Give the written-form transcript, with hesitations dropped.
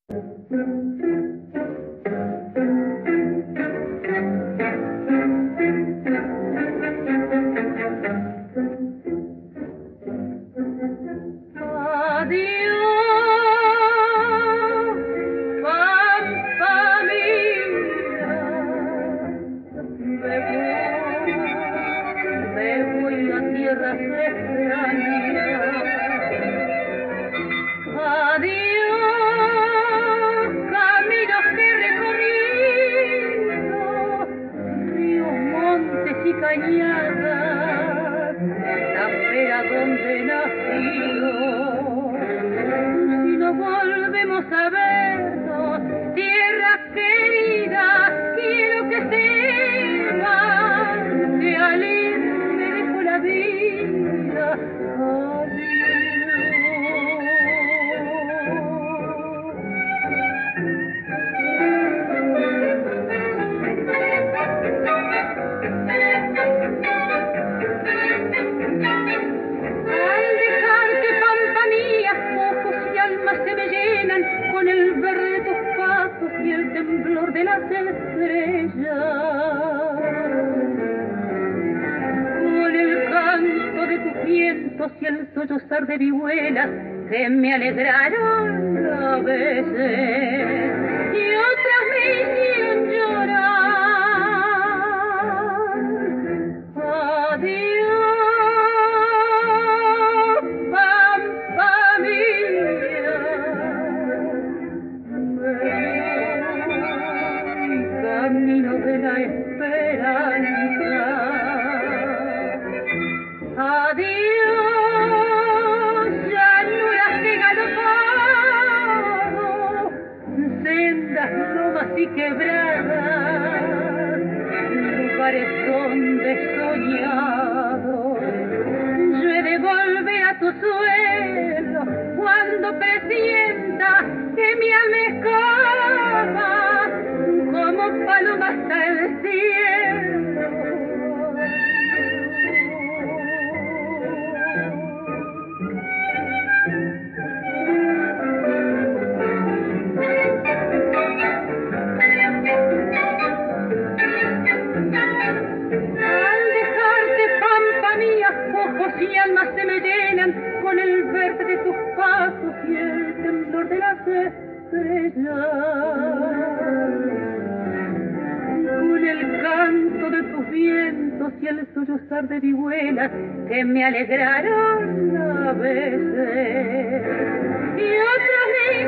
Que me alegraron a veces y otras me hicieron llorar. Adiós, pampa mía, me voy camino de la esperanza. Adiós. Y quebradas, lugares donde he soñado. Yo he de volver a tu suelo cuando presienta que mi alma escapa como paloma hasta el cielo. Y almas se me llenan con el verde de tus pasos y el temblor de las estrellas, con el canto de tus vientos y el sollozar de vihuelas que me alegraron a veces y otras me